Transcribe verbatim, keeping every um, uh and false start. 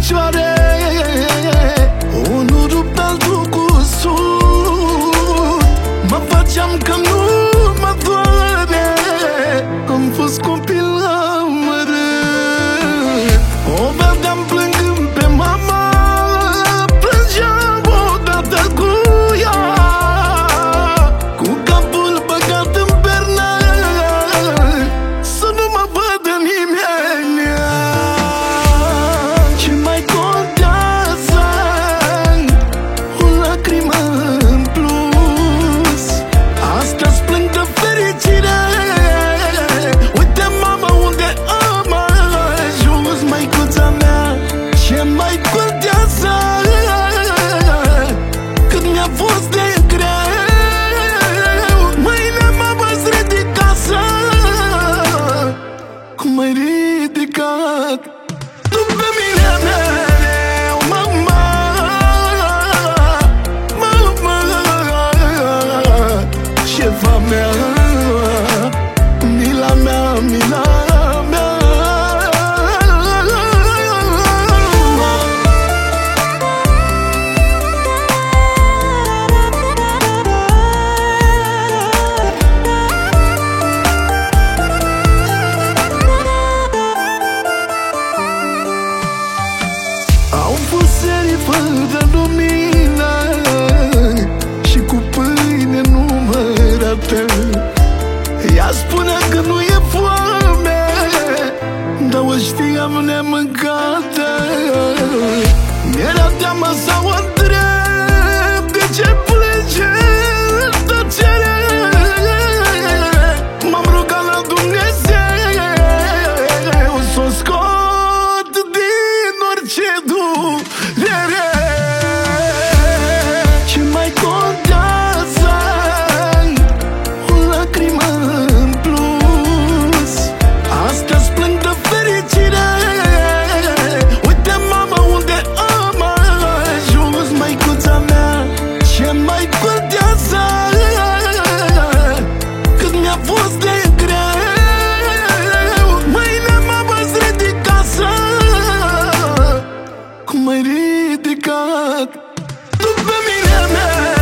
picioare, unul rupt, altul cusut. Mă faceam că nu mă doare, am fost copil amărât. O vedeam plângând pe mama, plângeam odată cu ea, cu capul băgat în pernă, să nu mă vadă nimeni. Ce mai contează o lacrimă în plus? Astăzi plâng de fericire. Uite, mama, unde am ajuns. Măicuța mea, ce mai contează cât mi-a fost de greu? Mâine mă văz ridicat, cum ai ridicat tu pe mine mereu, mama, mama, șefa mea, mila mea, mila mea. Au fost serii fără lumină și cu pâine numărate. Ea spunea că nu e foame, dar o știam nemâncată. Mi-era teamă să o întreb de ce plânge în tăcere. M-am rugat la Dumnezeu să o scot din orice durere. Ce mai contează o lacrimă în plus? Astăzi plâng de fericire. Uite, mama, unde am ajuns. Măicuța mea, ce mai contează cât mi-a fost de greu? Mâine mă văz ridicat, cum ai ridicat tu pe mine.